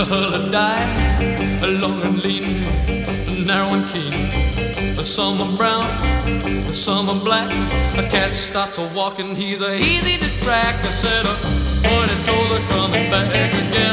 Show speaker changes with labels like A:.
A: hull a die, long and lean, narrow and keen. Some are brown, some are black. A cat starts a walking, he's a easy to track. I said, when it told her coming back again.